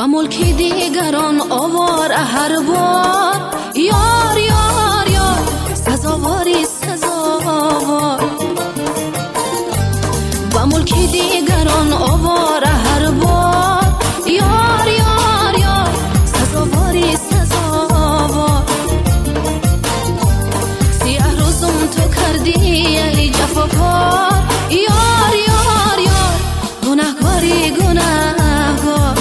با ملک دیگران آوار هر بار. یار یار یار سزاواری سزاوار، با ملک دیگران آوار هر بار. یار یار یار سزاواری سزاوار، سیاه روزم تو کردی ای جفاکار. یار یار یار گناهکاری گناهکار.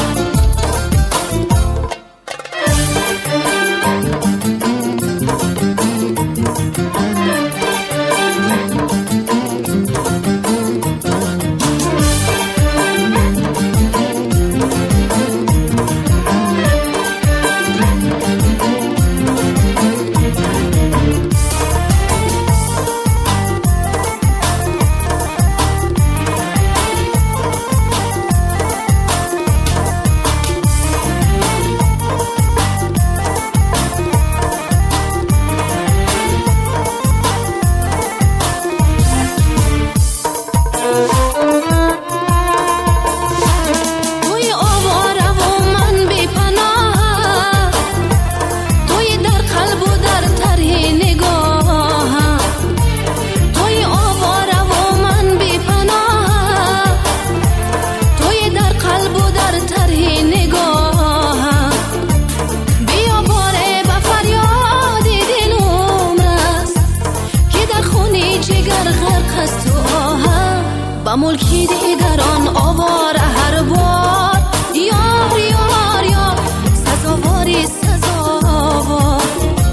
با ملکی دیگران آوار هر بار. یار یار یار سزاواری سزاوار،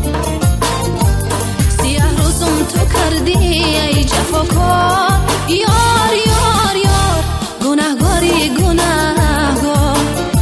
سیاه روزم تو کردی ای جفاکار. یار یار یار گناهکاری گناهکار.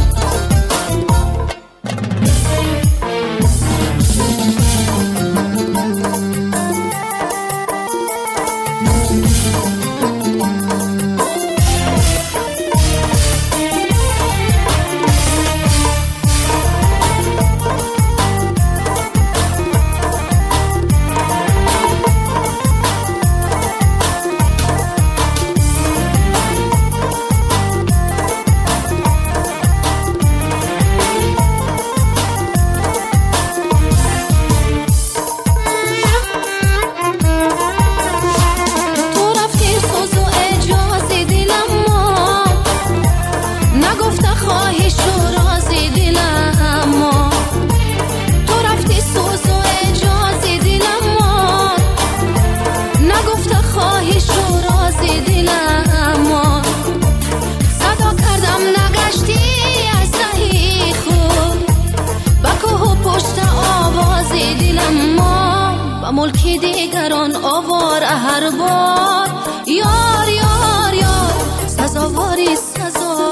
با ملکی دیگران آوار هر بار. یار یار یار سزاواری سزاوار.